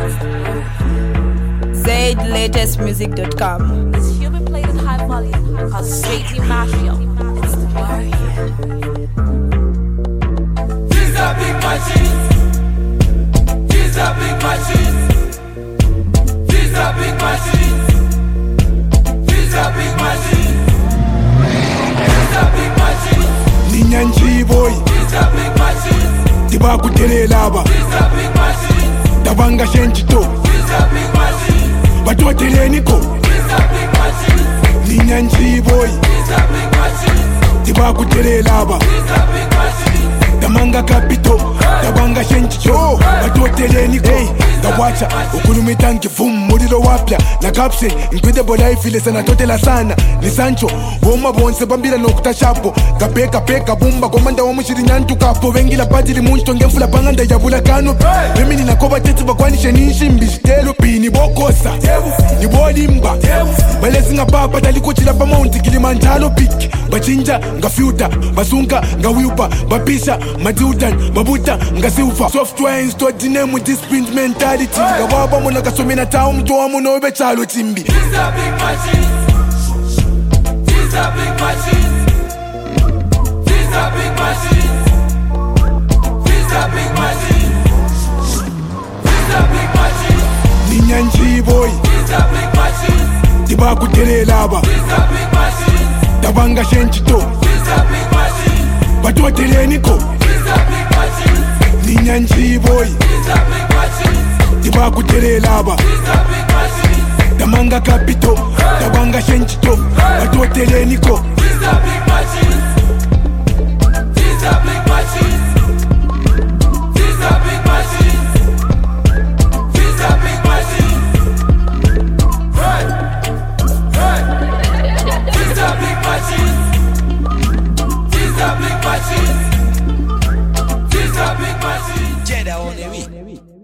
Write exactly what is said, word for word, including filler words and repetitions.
Zaid latest music dot com. This should be played at high volume because it's straight to Marshall. It's the warrior. These are big machines. These are big machines. These are big machines. These are big machines. These are big machines. Ninyanji boy. These are big machines. Tiba kutere laba. These are big machines. Tabanga shenchito. These are big machines. Batotere niko. These are big machines. Ninyanji boy. These are big machines. Tiba kutere laba. These are big machines. Tamanga kapito. Tabanga shenchito. Batotere niko. Hey, tawacha ukulumita nkivum mulilo wapya na capsule incredible life ile sana totela sana ni Sancho woma bonse bambila nokutashapo kapeka peka bumba komanda wa mushiri nyantu kapo vengila padili muncho ngemfula panganda yabula kano mimi ninakoba tete bakwanishe ninshimbi shitelo pini bokosa ni bolimba balezi nga papa talikuchila pa Mount Kilimanjaro peak bachinja nga filter basunka nga wipa bapisha madiutan babuta nga silver software installed name with this print mentality ngababa mona kasomena tawo mtowa muno obe chalo timbi. These are big machines. These are big machines. These are big machines. These are big machines. These are big machines. Ninyanji boy. These are big machines. Tiba kutere laba. These are big machines. Tabanga shenchito. These are big machines. Batotere niko. These are big machines. Ninyanji boy. These are big machines. Tiba kutere laba. These are big machines. Tamanga kapito. Tabanga shenchito. Batotere niko. These are big machines. These are big machines. These are big machines. These are big machines. Hey, hey. These are big machines. These are big machines. These are big machines. Jedi on the week.